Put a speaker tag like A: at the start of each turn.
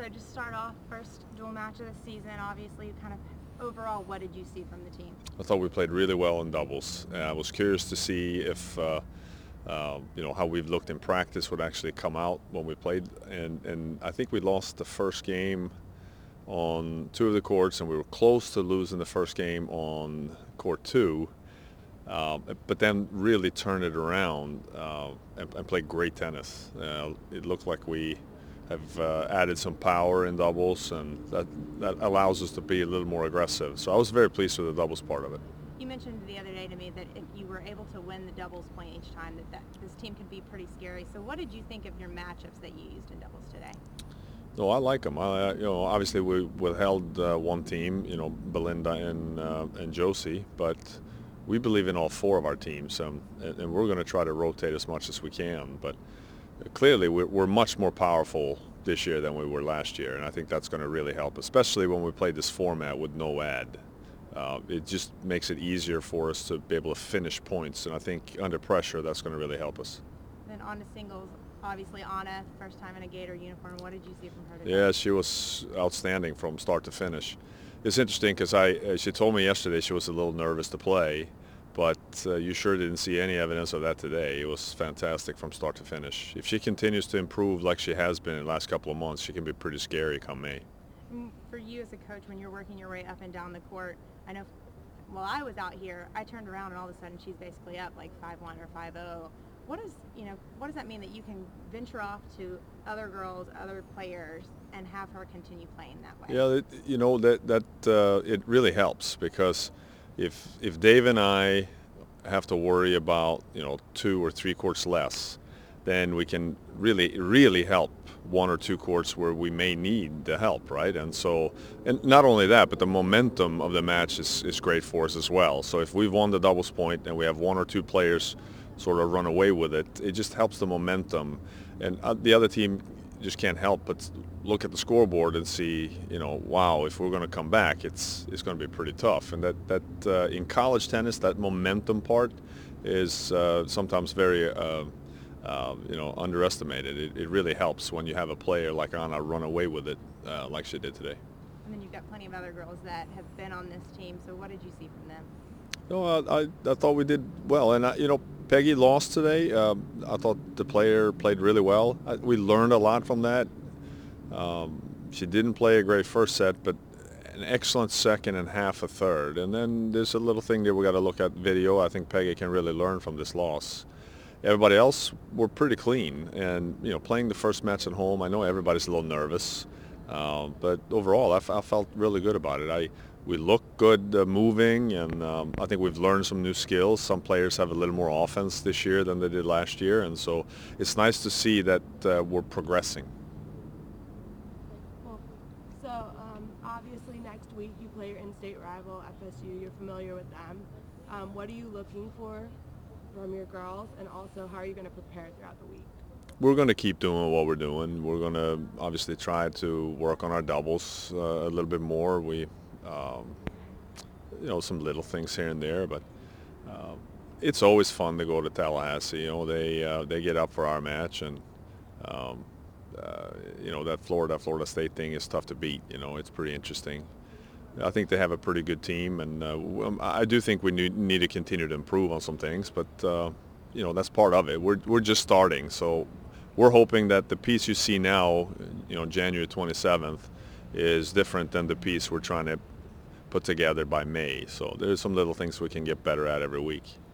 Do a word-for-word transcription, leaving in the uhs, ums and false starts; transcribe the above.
A: So just start off, first dual match of the season, obviously kind of overall, what did you see from the team?
B: I thought we played really well in doubles. Uh, I was curious to see if, uh, uh, you know, how we've looked in practice would actually come out when we played. And, and I think we lost the first game on two of the courts, and we were close to losing the first game on court two. Um, but then really turned it around uh, and, and played great tennis. Uh, it looked like we have uh, added some power in doubles, and that, that allows us to be a little more aggressive. So I was very pleased with the doubles part of it.
A: You mentioned the other day to me that if you were able to win the doubles point each time, that, that this team could be pretty scary. So what did you think of your matchups that you used in doubles today?
B: No, I like them. I, you know, obviously we withheld uh, one team, you know, Belinda and uh, and Josie, but we believe in all four of our teams, um, and, and we're going to try to rotate as much as we can. But clearly, we're, we're much more powerful this year than we were last year, and I think that's going to really help, especially when we play this format with no ad. Uh, it just makes it easier for us to be able to finish points, and I think under pressure, that's going to really help us.
A: Then on to singles, obviously Anna, first time in a Gator uniform. What did you see from her today?
B: Yeah, she was outstanding from start to finish. It's interesting because I uh, she told me yesterday she was a little nervous to play, but uh, you sure didn't see any evidence of that today. It was fantastic from start to finish. If she continues to improve like she has been in the last couple of months, she can be pretty scary come May.
A: For you as a coach, when you're working your way up and down the court, I know while I was out here, I turned around and all of a sudden she's basically up like five one or five oh. What does, you know, what does that mean that you can venture off to other girls, other players, and have her continue playing that way?
B: Yeah, it, you know, that that uh, it really helps, because if if Dave and I have to worry about, you know, two or three courts less, then we can really really help one or two courts where we may need the help, right? And so, and not only that, but the momentum of the match is, is great for us as well. So if we've won the doubles point and we have one or two players sort of run away with it, it just helps the momentum. And uh, the other team just can't help but look at the scoreboard and see, you know, wow, if we're going to come back, it's it's going to be pretty tough. And that, that uh, in college tennis, that momentum part is uh, sometimes very, uh, uh, you know, underestimated. It, it really helps when you have a player like Anna run away with it uh, like she did today.
A: And then you've got plenty of other girls that have been on this team, so what did you see from them?
B: No, I, I, I thought we did well, and I, you know, Peggy lost today. Um, I thought the player played really well. I, we learned a lot from that. Um, she didn't play a great first set, but an excellent second and half a third. And then there's a little thing that we got to look at video. I think Peggy can really learn from this loss. Everybody else were pretty clean, and you know, playing the first match at home, I know everybody's a little nervous, uh, but overall, I, f- I felt really good about it. I we look good uh, moving, and um, I think we've learned some new skills. Some players have a little more offense this year than they did last year, and so it's nice to see that uh, we're progressing.
C: Well, so um, obviously next week you play your in-state rival, F S U. You're familiar with them. Um, what are you looking for from your girls, and also how are you going to prepare throughout the week?
B: We're going to keep doing what we're doing. We're going to obviously try to work on our doubles uh, a little bit more. We Um, you know, some little things here and there, but uh, it's always fun to go to Tallahassee. You know, they uh, they get up for our match, and um, uh, you know, that Florida Florida State thing is tough to beat. You know, it's pretty interesting. I think they have a pretty good team, and uh, I do think we need, need to continue to improve on some things, but uh, you know, that's part of it. We're we're just starting, so we're hoping that the piece you see now, you know, January twenty-seventh, is different than the piece we're trying to put together by May. So there's some little things we can get better at every week.